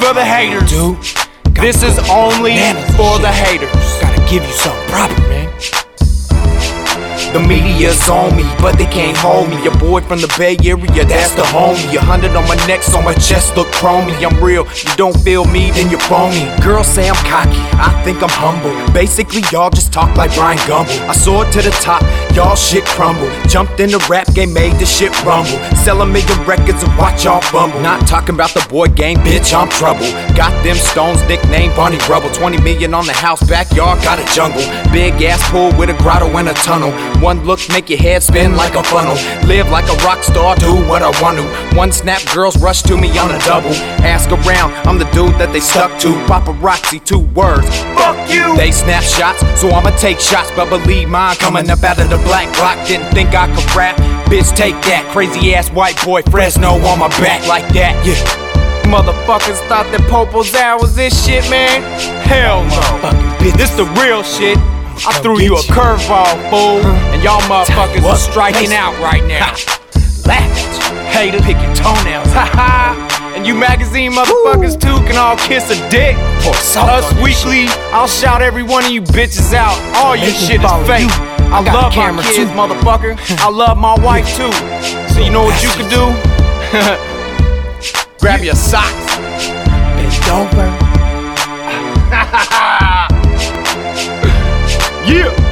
for the haters. Dude, this is only for the haters. Gotta give you something proper, man. The media's on me, but they can't hold me. Your boy from the Bay Area, that's the homie. 100 on my neck, so my chest look chromey. I'm real, you don't feel me, then you're phony. Girls say I'm cocky, I think I'm humble. Basically, y'all just talk like Brian Gumble. I soared to the top, y'all shit crumble. Jumped in the rap game, made the shit rumble. Sell a million records and watch y'all fumble. Not talking about the boy game, bitch, I'm trouble. Got them stones, nickname Barney Rubble. 20 million on the house, backyard, got a jungle. Big ass pool with a grotto and a tunnel. One look make your head spin like a funnel. Live like a rock star, do what I want to. One snap, girls rush to me on a double. Ask around, I'm the dude that they stuck to. Paparazzi, 2 words, fuck you. They snap shots, so I'ma take shots. But believe mine coming up out of the black block. Didn't think I could rap, bitch take that. Crazy ass white boy Fresno on my back like that, yeah. Motherfuckers thought that Popo's out was this shit, man. Hell no, this the real shit. I threw you a curveball, fool, and y'all motherfuckers are striking out right now. Laugh at you, hater, pick your toenails, haha. And you magazine motherfuckers too can all kiss a dick. Us Weekly, I'll shout every one of you bitches out. All your shit is fake. I love my kids, motherfucker. I love my wife too. So you know what you can do? Grab your socks. Bend over. Yeah.